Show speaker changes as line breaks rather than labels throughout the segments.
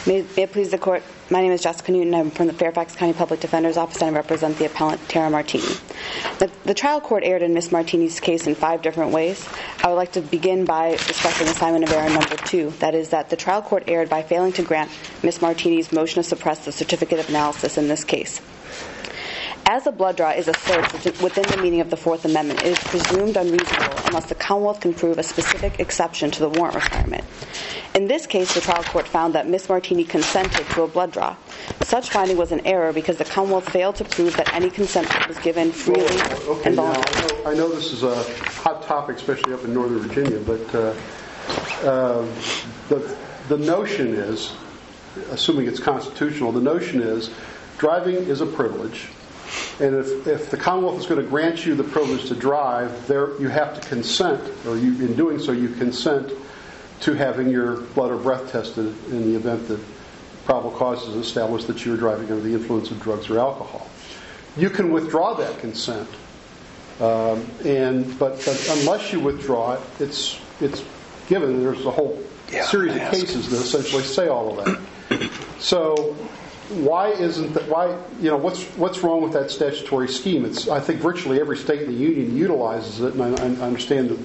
May it please the Court, my name is Jessica Newton. I'm from the Fairfax County Public Defender's Office, and I represent the appellant Tara Martini. The trial court erred in Ms. Martini's case in 5 different ways. I would like to begin by discussing assignment of error number 2. That is that the trial court erred by failing to grant Ms. Martini's motion to suppress the certificate of analysis in this case. As a blood draw is a search within the meaning of the Fourth Amendment, it is presumed unreasonable unless the Commonwealth can prove a specific exception to the warrant requirement. In this case, the trial court found that Ms. Martini consented to a blood draw. Such finding was an error because the Commonwealth failed to prove that any consent was given freely and voluntarily.
I know this is a hot topic, especially up in Northern Virginia, but the notion is, assuming it's constitutional, the notion is driving is a privilege. And if the Commonwealth is going to grant you the privilege to drive, you have to consent, or in doing so, you consent to having your blood or breath tested in the event that probable cause is established that you're driving under the influence of drugs or alcohol. You can withdraw that consent, but unless you withdraw it, it's given. There's a whole series of cases that essentially say all of that. So why isn't that? What's wrong with that statutory scheme? I think virtually every state in the union utilizes it, and I understand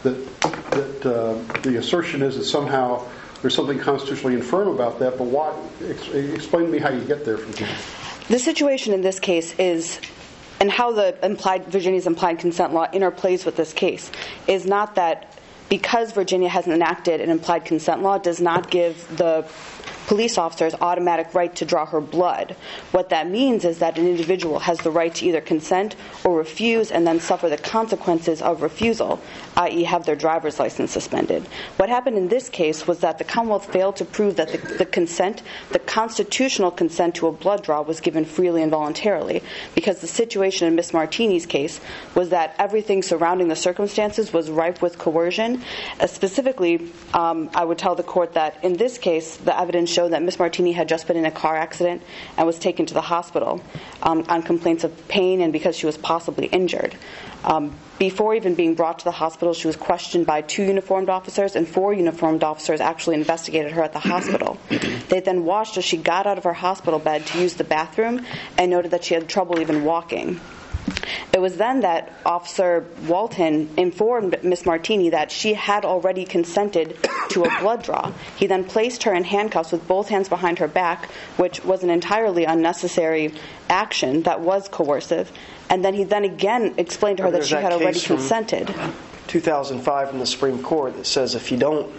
that the assertion is that somehow there's something constitutionally infirm about that. But why? Explain to me how you get there from here.
The situation in this case is, and how Virginia's implied consent law interplays with this case, is not that because Virginia has enacted an implied consent law, does not give the police officers automatic right to draw her blood. What that means is that an individual has the right to either consent or refuse and then suffer the consequences of refusal, i.e. have their driver's license suspended. What happened in this case was that the Commonwealth failed to prove that the constitutional consent to a blood draw was given freely and voluntarily, because the situation in Ms. Martini's case was that everything surrounding the circumstances was rife with coercion. Specifically, I would tell the court that in this case, the evidence showed that Ms. Martini had just been in a car accident and was taken to the hospital on complaints of pain and because she was possibly injured. Before even being brought to the hospital, she was questioned by 2 uniformed officers, and 4 uniformed officers actually investigated her at the hospital. They then watched as she got out of her hospital bed to use the bathroom and noted that she had trouble even walking. It was then that Officer Walton informed Ms. Martini that she had already consented to a blood draw. He then placed her in handcuffs with both hands behind her back, which was an entirely unnecessary action that was coercive. And then he again explained to her that she had already consented.
2005 from the Supreme Court that says if you don't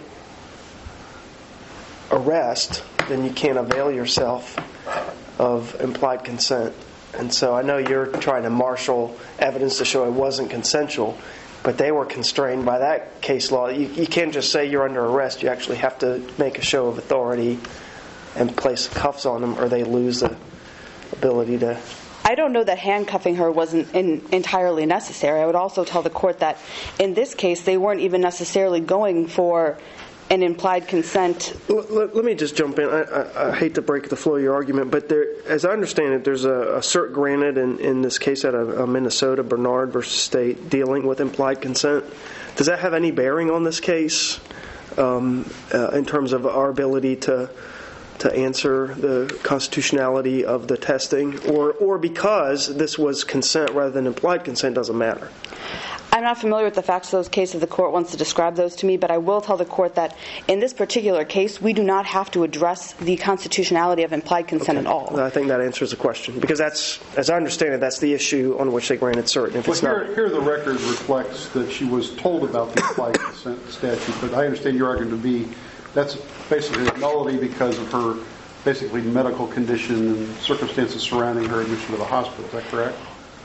arrest, then you can't avail yourself of implied consent. And so I know you're trying to marshal evidence to show it wasn't consensual, but they were constrained by that case law. You can't just say you're under arrest. You actually have to make a show of authority and place cuffs on them, or they lose the ability to...
I don't know that handcuffing her wasn't entirely necessary. I would also tell the court that in this case, they weren't even necessarily going for an implied consent.
Let me just jump in. I hate to break the flow of your argument, but as I understand it, there's a cert granted in this case out of Minnesota, Bernard versus State, dealing with implied consent. Does that have any bearing on this case in terms of our ability to answer the constitutionality of the testing, or because this was consent rather than implied consent doesn't matter?
I'm not familiar with the facts of those cases. The court wants to describe those to me, but I will tell the court that in this particular case, we do not have to address the constitutionality of implied consent at all.
I think that answers the question, because that's, as I understand it, that's the issue on which they granted cert.
Here the record reflects that she was told about the implied consent statute, but I understand your argument to be that's basically a nullity because of her basically medical condition and circumstances surrounding her admission to the hospital. Is that correct?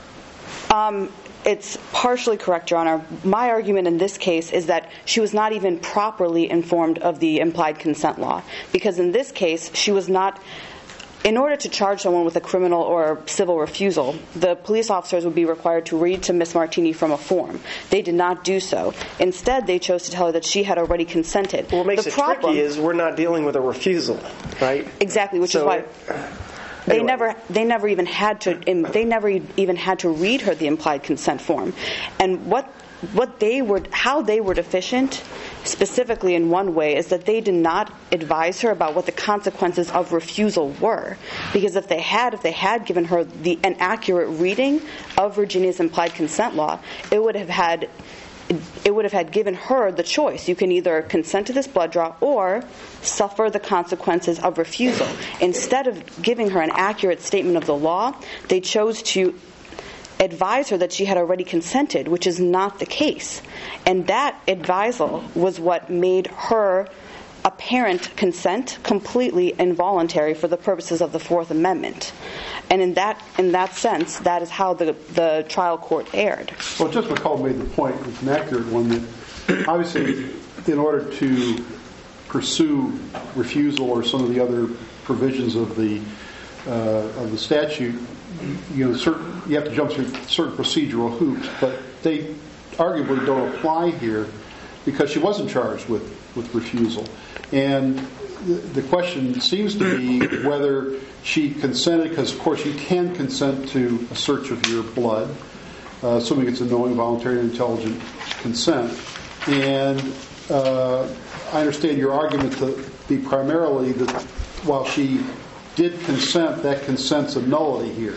It's partially correct, Your Honor. My argument in this case is that she was not even properly informed of the implied consent law, because in this case, she was not... In order to charge someone with a criminal or civil refusal, the police officers would be required to read to Ms. Martini from a form. They did not do so. Instead, they chose to tell her that she had already consented.
What makes it tricky is we're not dealing with a refusal, right?
Exactly, which is why... They never even had to read her the implied consent form, and how they were deficient specifically in one way, is that they did not advise her about what the consequences of refusal were. Because if they had given her an accurate reading of Virginia's implied consent law, it would have had given her the choice. You can either consent to this blood draw or suffer the consequences of refusal. Instead of giving her an accurate statement of the law, they chose to advise her that she had already consented, which is not the case. And that advisal was what made her apparent consent completely involuntary for the purposes of the Fourth Amendment. And in that sense, that is how the trial court erred.
Well, Justice McCall made the point, it's an accurate one, that obviously in order to pursue refusal or some of the other provisions of the statute, you have to jump through certain procedural hoops, but they arguably don't apply here because she wasn't charged with refusal. And the question seems to be whether she consented, because of course you can consent to a search of your blood, assuming it's a knowing, voluntary, and intelligent consent. And I understand your argument to be primarily that while she did consent, that consent's a nullity here.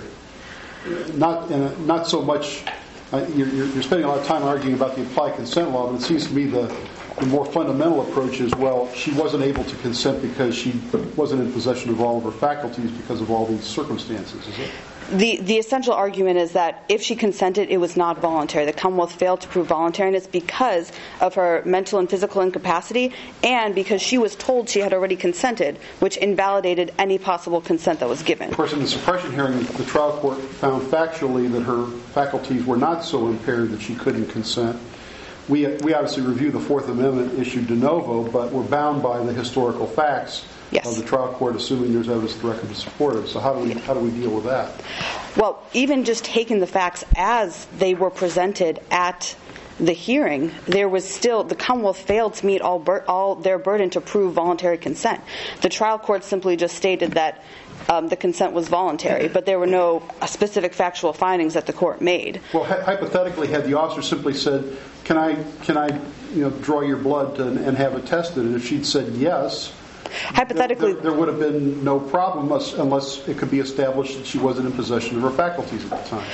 Not so much. You're spending a lot of time arguing about the implied consent law, but it seems to me the more fundamental approach is, well, she wasn't able to consent because she wasn't in possession of all of her faculties because of all these circumstances, is it?
The essential argument is that if she consented, it was not voluntary. The Commonwealth failed to prove voluntariness because of her mental and physical incapacity and because she was told she had already consented, which invalidated any possible consent that was given.
Of course, in the suppression hearing, the trial court found factually that her faculties were not so impaired that she couldn't consent. We obviously review the Fourth Amendment issue de novo, but we're bound by the historical facts of the trial court, assuming there's evidence the record to support it. So how do we deal with that?
Well, even just taking the facts as they were presented at the hearing, there was still, the Commonwealth failed to meet all their burden to prove voluntary consent. The trial court simply just stated that the consent was voluntary, but there were no specific factual findings that the court made.
Well, hypothetically, had the officer simply said, "Can I draw your blood and have it tested?" and if she'd said yes,
hypothetically,
there would have been no problem unless it could be established that she wasn't in possession of her faculties at the time.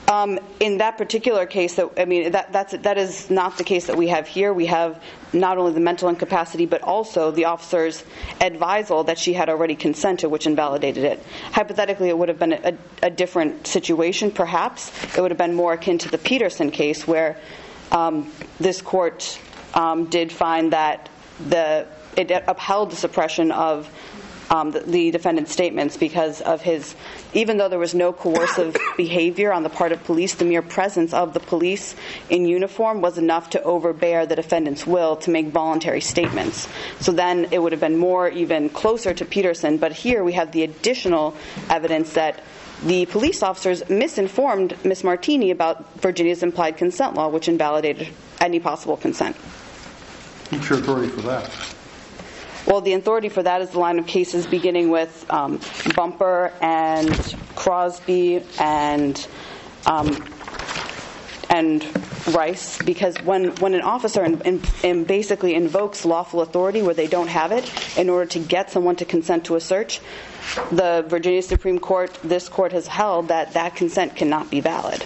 In that particular case, that is not the case that we have here. We have not only the mental incapacity, but also the officer's advisal that she had already consented, which invalidated it. Hypothetically, it would have been a different situation, perhaps. It would have been more akin to the Peterson case, where this court did find that it upheld the suppression of the defendant's statements because of even though there was no coercive behavior on the part of police, the mere presence of the police in uniform was enough to overbear the defendant's will to make voluntary statements. So then it would have been more even closer to Peterson, but here we have the additional evidence that the police officers misinformed Ms. Martini about Virginia's implied consent law, which invalidated any possible consent.
What's your authority for that?
Well, the authority for that is the line of cases beginning with Bumper and Crosby and Rice, because when an officer basically invokes lawful authority where they don't have it in order to get someone to consent to a search, the Virginia Supreme Court, this court has held that consent cannot be valid.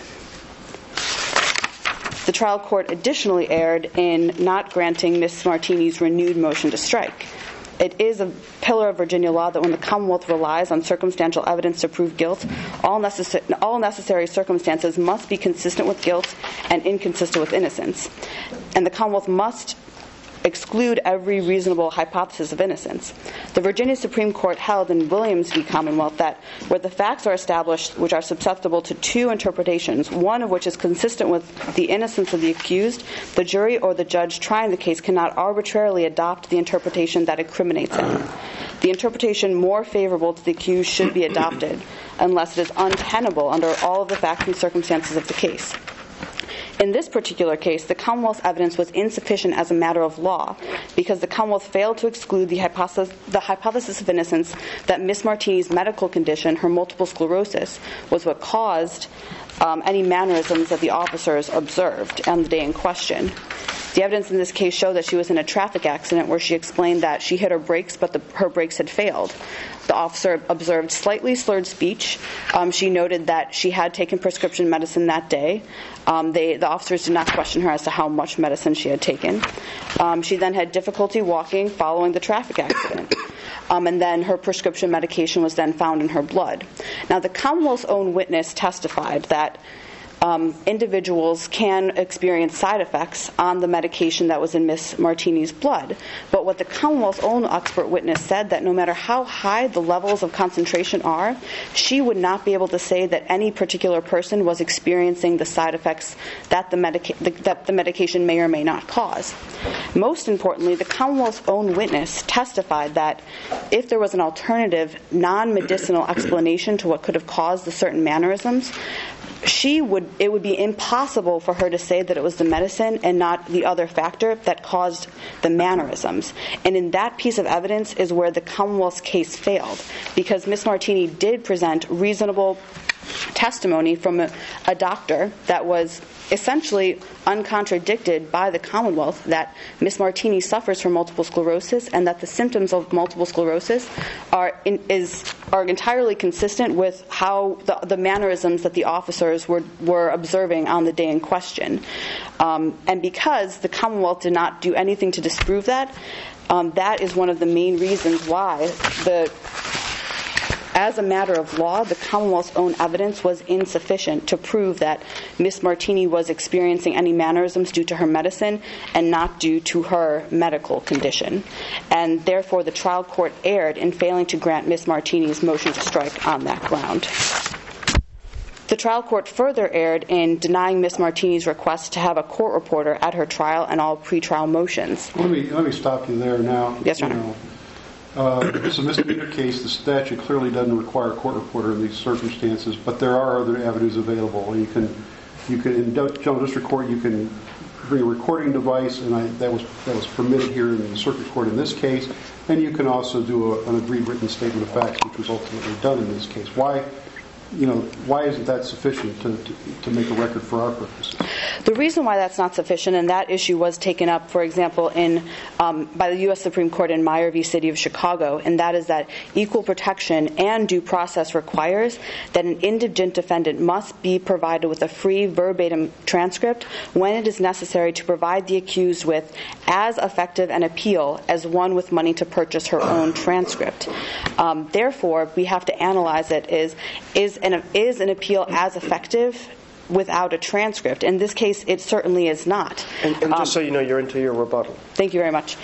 The trial court additionally erred in not granting Ms. Martini's renewed motion to strike. It is a pillar of Virginia law that when the Commonwealth relies on circumstantial evidence to prove guilt, all necessary circumstances must be consistent with guilt and inconsistent with innocence. And the Commonwealth must exclude every reasonable hypothesis of innocence. The Virginia Supreme Court held in Williams v. Commonwealth that where the facts are established which are susceptible to two interpretations, one of which is consistent with the innocence of the accused, the jury or the judge trying the case cannot arbitrarily adopt the interpretation that incriminates him. The interpretation more favorable to the accused should be adopted unless it is untenable under all of the facts and circumstances of the case. In this particular case, the Commonwealth's evidence was insufficient as a matter of law because the Commonwealth failed to exclude the hypothesis of innocence that Ms. Martini's medical condition, her multiple sclerosis, was what caused any mannerisms that the officers observed on the day in question. The evidence in this case showed that she was in a traffic accident where she explained that she hit her brakes, but her brakes had failed. The officer observed slightly slurred speech. She noted that she had taken prescription medicine that day. The officers did not question her as to how much medicine she had taken. She then had difficulty walking following the traffic accident. And then her prescription medication was then found in her blood. Now, the Commonwealth's own witness testified that individuals can experience side effects on the medication that was in Miss Martini's blood. But what the Commonwealth's own expert witness said, that no matter how high the levels of concentration are, she would not be able to say that any particular person was experiencing the side effects that the medication may or may not cause. Most importantly, the Commonwealth's own witness testified that if there was an alternative, non-medicinal explanation to what could have caused the certain mannerisms, it would be impossible for her to say that it was the medicine and not the other factor that caused the mannerisms. And in that piece of evidence is where the Commonwealth's case failed, because Miss Martini did present reasonable testimony from a doctor that was essentially uncontradicted by the Commonwealth, that Miss Martini suffers from multiple sclerosis and that the symptoms of multiple sclerosis are entirely consistent with how the mannerisms that the officers were observing on the day in question. And because the Commonwealth did not do anything to disprove that, that is one of the main reasons why as a matter of law, the Commonwealth's own evidence was insufficient to prove that Miss Martini was experiencing any mannerisms due to her medicine and not due to her medical condition. And therefore, the trial court erred in failing to grant Miss Martini's motion to strike on that ground. The trial court further erred in denying Miss Martini's request to have a court reporter at her trial and all pretrial motions.
Let me stop you there now.
Yes, Your Honor.
It's a misdemeanor case. The statute clearly doesn't require a court reporter in these circumstances, but there are other avenues available. You can in General District Court, you can bring a recording device, and that was permitted here in the circuit court in this case. And you can also do an agreed written statement of facts, which was ultimately done in this case. Why isn't that sufficient to make a record for our purposes?
The reason why that's not sufficient, and that issue was taken up, for example, by the U.S. Supreme Court in Meyer v. City of Chicago, and that is that equal protection and due process requires that an indigent defendant must be provided with a free verbatim transcript when it is necessary to provide the accused with as effective an appeal as one with money to purchase her own transcript. Therefore, we have to analyze it is an appeal as effective without a transcript? In this case, it certainly is not.
And just so you know, you're into your rebuttal.
Thank you very much.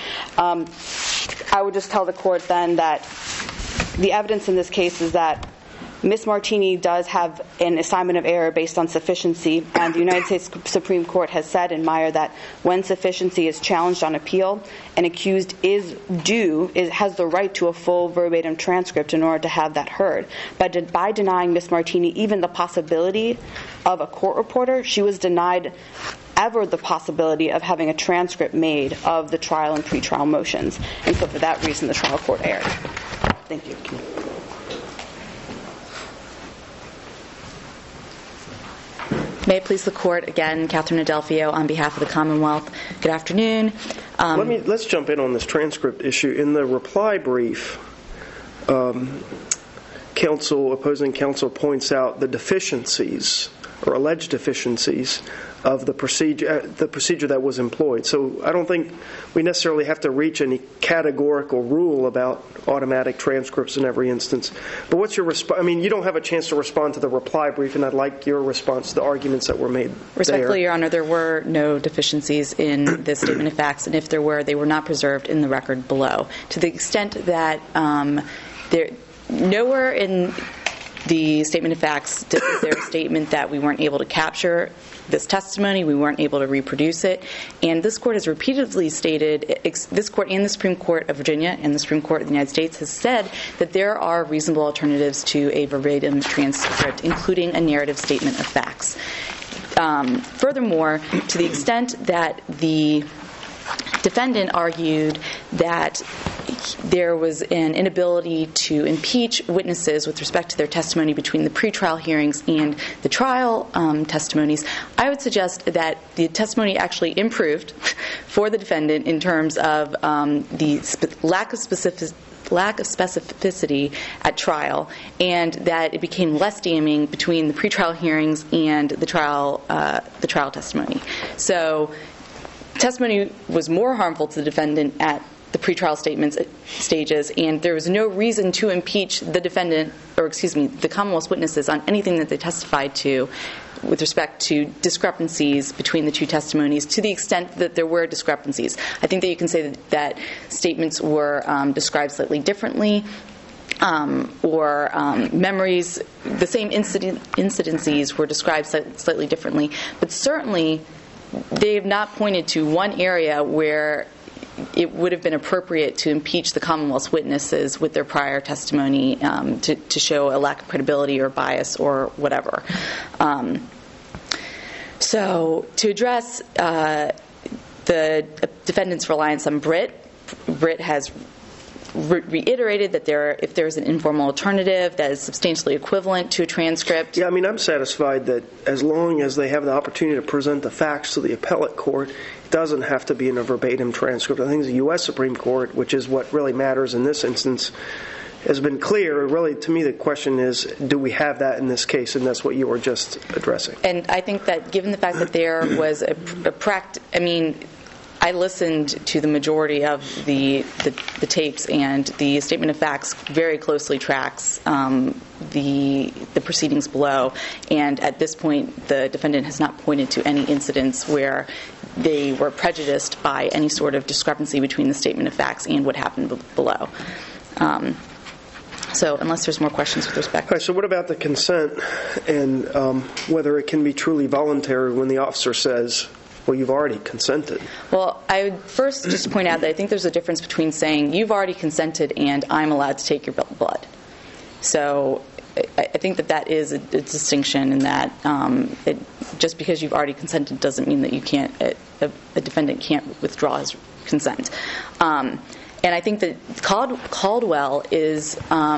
I would just tell the court then that the evidence in this case is that Ms. Martini does have an assignment of error based on sufficiency, and the United States Supreme Court has said in Meyer that when sufficiency is challenged on appeal, an accused has the right to a full verbatim transcript in order to have that heard. But by denying Ms. Martini even the possibility of a court reporter, she was denied ever the possibility of having a transcript made of the trial and pretrial motions. And so for that reason, the trial court erred. Thank you.
May it please the Court, again, Catherine Adelphio on behalf of the Commonwealth. Good afternoon.
Let's jump in on this transcript issue. In the reply brief, opposing counsel points out the deficiencies or alleged deficiencies of the procedure that was employed. So I don't think we necessarily have to reach any categorical rule about automatic transcripts in every instance. But what's your response? I mean, you don't have a chance to respond to the reply brief, and I'd like your response to the arguments that were made
Respectfully,
there.
Your Honor, there were no deficiencies in this statement of facts, and if there were, they were not preserved in the record below. To the extent that nowhere in the statement of facts is there a statement that we weren't able to capture this testimony, we weren't able to reproduce it. And this Court has repeatedly stated, this Court and the Supreme Court of Virginia and the Supreme Court of the United States has said that there are reasonable alternatives to a verbatim transcript, including a narrative statement of facts. Furthermore, to the extent that the defendant argued that there was an inability to impeach witnesses with respect to their testimony between the pretrial hearings and the trial testimonies, I would suggest that the testimony actually improved for the defendant in terms of the lack of specificity at trial, and that it became less damning between the pretrial hearings and the trial testimony. So testimony was more harmful to the defendant at the pretrial stages, and there was no reason to impeach the Commonwealth's witnesses on anything that they testified to with respect to discrepancies between the two testimonies, to the extent that there were discrepancies. I think that you can say that statements were described slightly differently, or memories, the same incidences were described slightly differently, but certainly they have not pointed to one area where it would have been appropriate to impeach the Commonwealth's witnesses with their prior testimony to show a lack of credibility or bias or whatever. So to address the defendant's reliance on Britt has reiterated that if there is an informal alternative that is substantially equivalent to a transcript.
Yeah, I mean, I'm satisfied that as long as they have the opportunity to present the facts to the appellate court, it doesn't have to be in a verbatim transcript. I think the U.S. Supreme Court, which is what really matters in this instance, has been clear. Really, to me, the question is, do we have that in this case? And that's what you were just addressing.
And I think that given the fact that there was I listened to the majority of the tapes, and the statement of facts very closely tracks the proceedings below. And at this point, the defendant has not pointed to any incidents where they were prejudiced by any sort of discrepancy between the statement of facts and what happened below. So unless there's more questions with respect.
All right, so what about the consent and whether it can be truly voluntary when the officer says, well, you've already consented?
Well, I would first just point out that I think there's a difference between saying you've already consented and I'm allowed to take your blood. So I think that is a distinction in that just because you've already consented doesn't mean that you can't, a defendant can't withdraw his consent. And I think that Caldwell is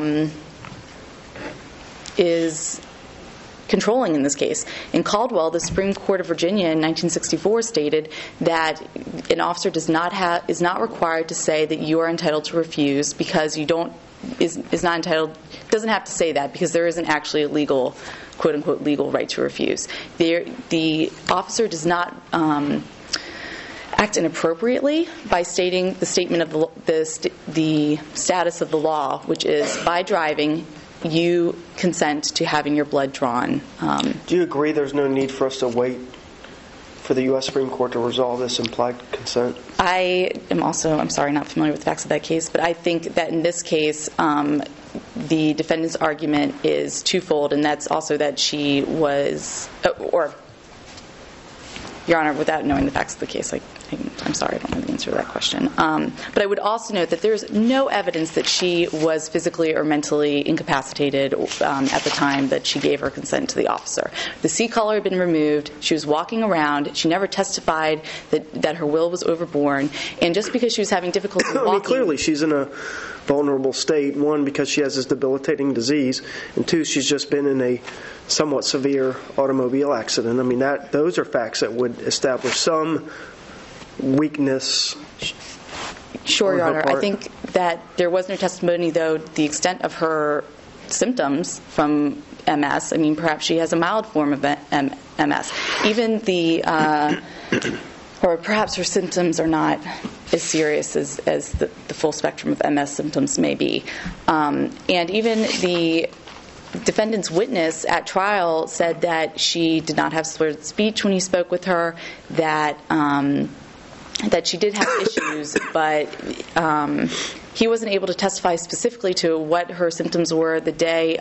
controlling in this case. In Caldwell, the Supreme Court of Virginia in 1964 stated that an officer is not required to say that you are entitled to refuse because you is not entitled, doesn't have to say that because there isn't actually a legal, quote unquote, legal right to refuse. The officer does not act inappropriately by stating the statement of the status of the law, which is by driving, you consent to having your blood drawn.
Do you agree there's no need for us to wait for the U.S. Supreme Court to resolve this implied consent?
I am also, I'm sorry, not familiar with the facts of that case, but I think that in this case, the defendant's argument is twofold, and that's also that she was, Your Honor, without knowing the facts of the case, I'm sorry, I don't know the answer to that question. But I would also note that there's no evidence that she was physically or mentally incapacitated at the time that she gave her consent to the officer. The C collar had been removed. She was walking around. She never testified that her will was overborne. And just because she was having difficulty walking...
I mean, clearly she's in a vulnerable state. One, because she has this debilitating disease. And two, she's just been in a somewhat severe automobile accident. I mean, those are facts that would establish some weakness.
Sure, Your Honor. I think that there was no testimony, though, the extent of her symptoms from MS. I mean, perhaps she has a mild form of MS. Even or perhaps her symptoms are not as serious as the full spectrum of MS symptoms may be. And even the defendant's witness at trial said that she did not have slurred speech when he spoke with her, that she did have issues, but he wasn't able to testify specifically to what her symptoms were the day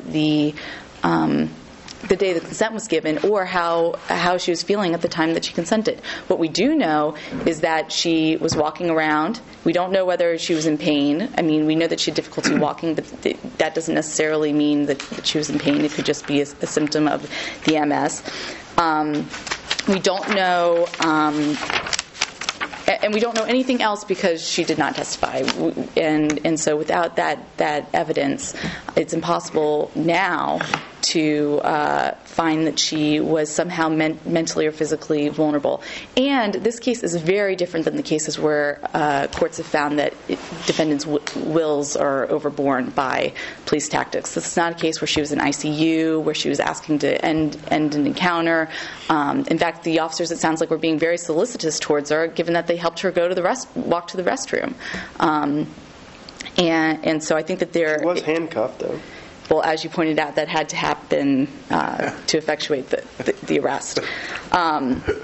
the consent was given, or how she was feeling at the time that she consented. What we do know is that she was walking around. We don't know whether she was in pain. I mean, we know that she had difficulty walking, but that doesn't necessarily mean that she was in pain. It could just be a symptom of the MS. We don't know And we don't know anything else because she did not testify. And so without that evidence, it's impossible now to find that she was somehow mentally or physically vulnerable. And this case is very different than the cases where courts have found that defendants' wills are overborne by police tactics. This is not a case where she was in ICU, where she was asking to end an encounter. In fact, the officers, it sounds like, were being very solicitous towards her, given that they helped her walk to the restroom. And so I think that there...
She was handcuffed, though.
Well, as you pointed out, that had to happen to effectuate the arrest.
But,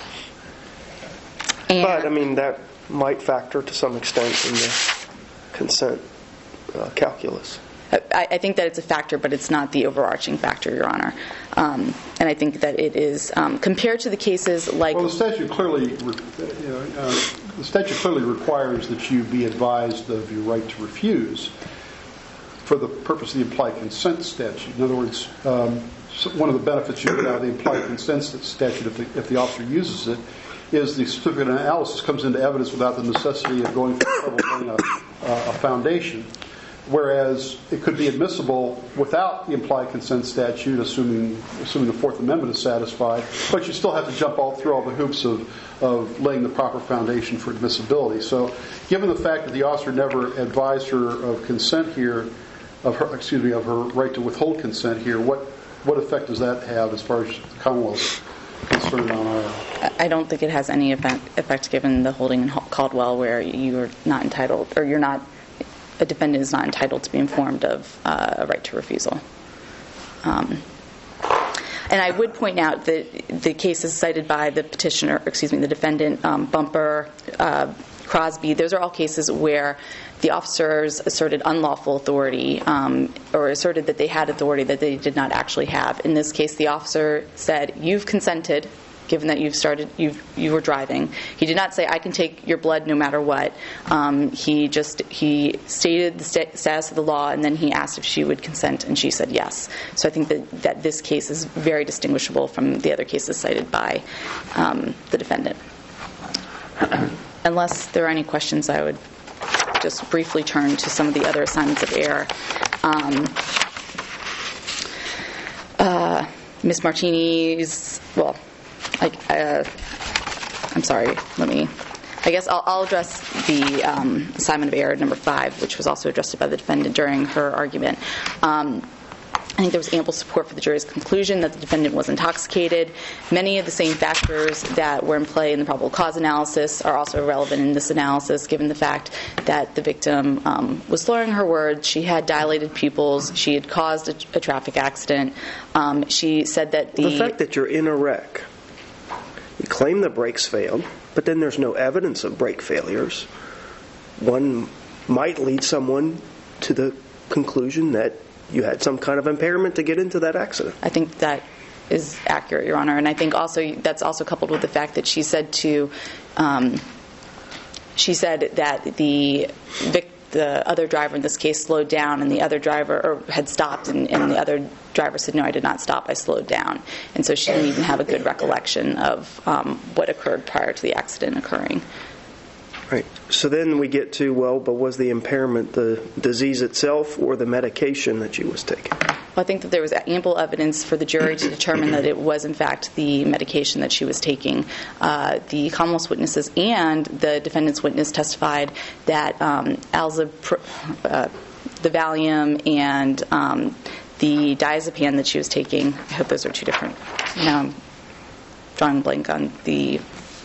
I mean, that might factor to some extent in the consent calculus.
I think that it's a factor, but it's not the overarching factor, Your Honor. And I think that it is, compared to the cases like...
Well, the statute clearly requires that you be advised of your right to refuse for the purpose of the implied consent statute. In other words, one of the benefits you get out of the implied consent statute, if the officer uses it, is the certificate of analysis comes into evidence without the necessity of going through trouble getting a foundation. Whereas it could be admissible without the implied consent statute, assuming the Fourth Amendment is satisfied, but you still have to jump through all the hoops of laying the proper foundation for admissibility. So, given the fact that the officer never advised her of consent here, of her right to withhold consent here, what effect does that have as far as the Commonwealth's concerned on our...
I don't think it has any effect given the holding in Caldwell, where you are not entitled, or you're not. A defendant is not entitled to be informed of a right to refusal. And I would point out that the cases cited by the the defendant, Bumper, Crosby, those are all cases where the officers asserted unlawful authority or asserted that they had authority that they did not actually have. In this case, the officer said, "You've consented." Given that you were driving. He did not say, "I can take your blood no matter what." He stated the status of the law, and then he asked if she would consent, and she said yes. So I think that this case is very distinguishable from the other cases cited by the defendant. Unless there are any questions, I would just briefly turn to some of the other assignments of error. Ms. Martini's, well, I'm sorry, I guess I'll address the assignment of error number 5, which was also addressed by the defendant during her argument. I think there was ample support for the jury's conclusion that the defendant was intoxicated. Many of the same factors that were in play in the probable cause analysis are also relevant in this analysis, given the fact that the victim was slurring her words, she had dilated pupils, she had caused a traffic accident. She said that
the fact that you're in a wreck, you claim the brakes failed, but then there's no evidence of brake failures. One might lead someone to the conclusion that you had some kind of impairment to get into that accident.
I think that is accurate, Your Honor, and I think also that's also coupled with the fact that she said that the other driver in this case slowed down, and the other driver had stopped, and the other driver said, "No, I did not stop. I slowed down." And so she didn't even have a good recollection of what occurred prior to the accident occurring.
Right. So then we get to, well, but was the impairment the disease itself or the medication that she was taking?
Well, I think that there was ample evidence for the jury to determine that it was, in fact, the medication that she was taking. The Commonwealth's witnesses and the defendant's witness testified that the Valium and the diazepam that she was taking, I hope those are two different, now I'm drawing a blank on the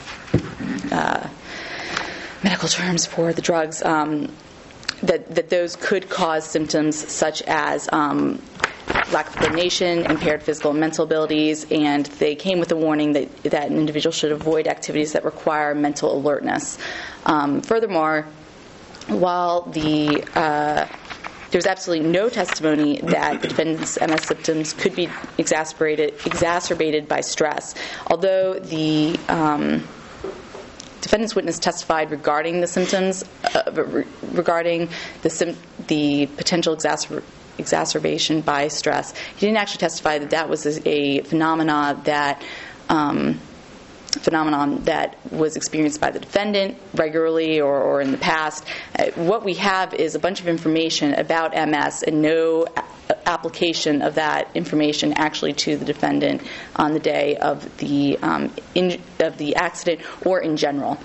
medical terms for the drugs, that those could cause symptoms such as lack of coordination, impaired physical and mental abilities, and they came with a warning that an individual should avoid activities that require mental alertness. Furthermore, while there's absolutely no testimony that the defendant's MS symptoms could be exacerbated by stress, although the defendant's witness testified regarding the symptoms, regarding the potential exacerbation by stress. He didn't actually testify that was a phenomena that phenomenon that was experienced by the defendant regularly or in the past. What we have is a bunch of information about MS and no application of that information actually to the defendant on the day of the accident or in general.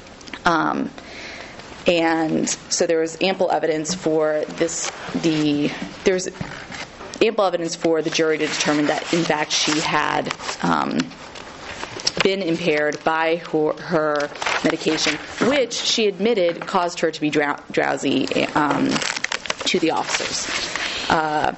And so there was ample evidence for ample evidence for the jury to determine that, in fact, she had been impaired by her medication, which she admitted caused her to be drowsy to the officers.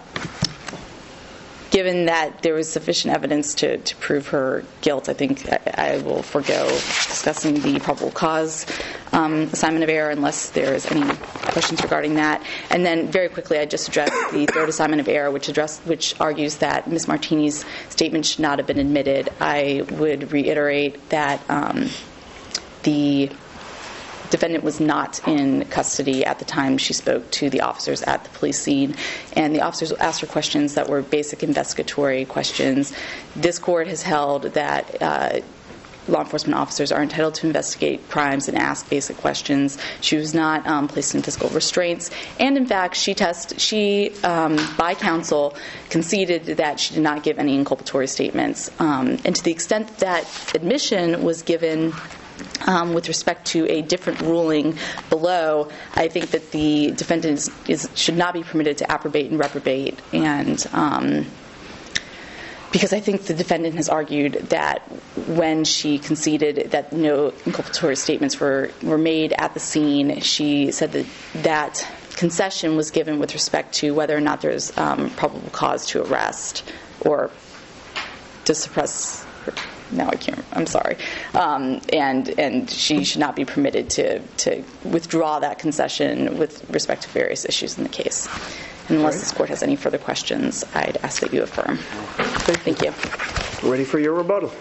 Given that there was sufficient evidence to prove her guilt, I think I will forego discussing the probable cause assignment of error unless there's any questions regarding that. And then very quickly, I just addressed the third assignment of error, which argues that Ms. Martini's statement should not have been admitted. I would reiterate that the defendant was not in custody at the time she spoke to the officers at the police scene, and the officers asked her questions that were basic investigatory questions. This court has held that law enforcement officers are entitled to investigate crimes and ask basic questions. She was not placed in physical restraints, and in fact, she by counsel conceded that she did not give any inculpatory statements. And to the extent that admission was given with respect to a different ruling below, I think that the defendant should not be permitted to approbate and reprobate, and because I think the defendant has argued that when she conceded that no inculpatory statements were made at the scene, she said that concession was given with respect to whether or not there's probable cause to arrest or to suppress her. Now I can't. I'm sorry. And she should not be permitted to withdraw that concession with respect to various issues in the case. And unless this court has any further questions, I'd ask that you affirm. Thank you.
Ready for your rebuttal.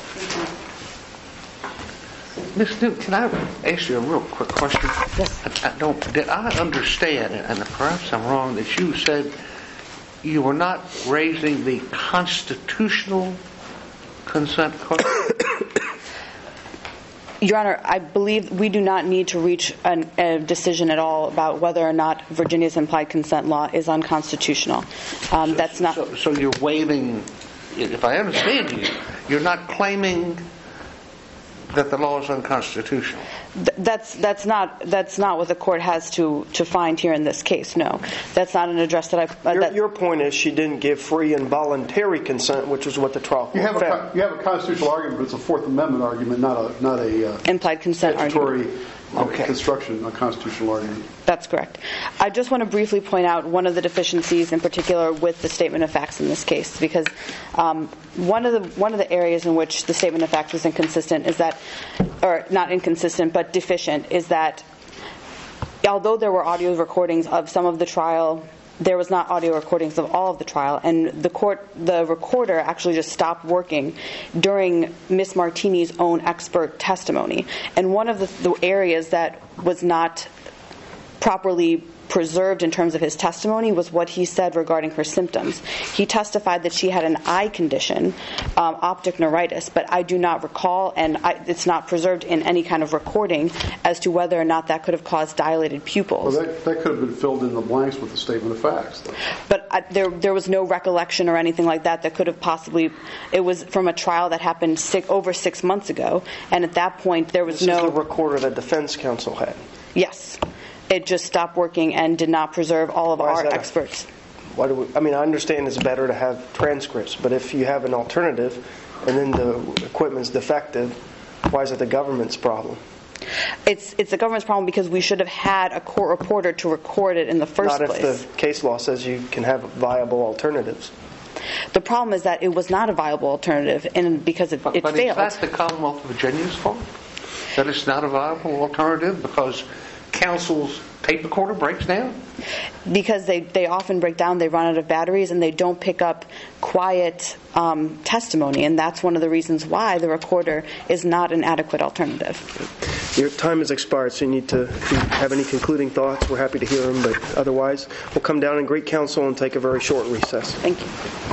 Ms. Newton, can I ask you a real quick question?
Yes.
Did I understand, and perhaps I'm wrong, that you said you were not raising the constitutional consent question?
Your Honor, I believe we do not need to reach a decision at all about whether or not Virginia's implied consent law is unconstitutional. That's not.
So you're waiving, if I understand you, you're not claiming that the law is unconstitutional.
That's not what the court has to find here in this case. No, that's not an address that I.
Your point is she didn't give free and voluntary consent, which is what the trial court found.
You have a constitutional argument, but it's a Fourth Amendment argument, not a
implied consent argument.
Construction, a constitutional argument.
That's correct. I just want to briefly point out one of the deficiencies in particular with the statement of facts in this case, because one of the areas in which the statement of facts was inconsistent is that, or not inconsistent, but deficient, is that although there were audio recordings of some of the trial, there was not audio recordings of all of the trial, and the recorder actually just stopped working during Ms. Martini's own expert testimony. And one of the areas that was not properly preserved in terms of his testimony was what he said regarding her symptoms. He testified that she had an eye condition, optic neuritis, but I do not recall, and it's not preserved in any kind of recording as to whether or not that could have caused dilated pupils.
Well, that could have been filled in the blanks with the statement of facts, though.
But there was no recollection or anything like that could have possibly. It was from a trial that happened over 6 months ago, and at that point there was no.
This is the recorder that defense counsel had.
Yes. It just stopped working and did not preserve all of our experts.
I understand it's better to have transcripts, but if you have an alternative and then the equipment's defective, why is it the government's problem?
It's the government's problem because we should have had a court reporter to record it in the first place.
Not if the case law says you can have viable alternatives.
The problem is that it was not a viable alternative, and because it failed.
But is that the Commonwealth of Virginia's fault? That it's not a viable alternative because counsel's tape recorder breaks down?
Because they often break down, they run out of batteries, and they don't pick up quiet testimony, and that's one of the reasons why the recorder is not an adequate alternative.
Your time has expired, so you need to, if you have any concluding thoughts, we're happy to hear them, but otherwise we'll come down in Great Council and take a very short recess.
Thank you.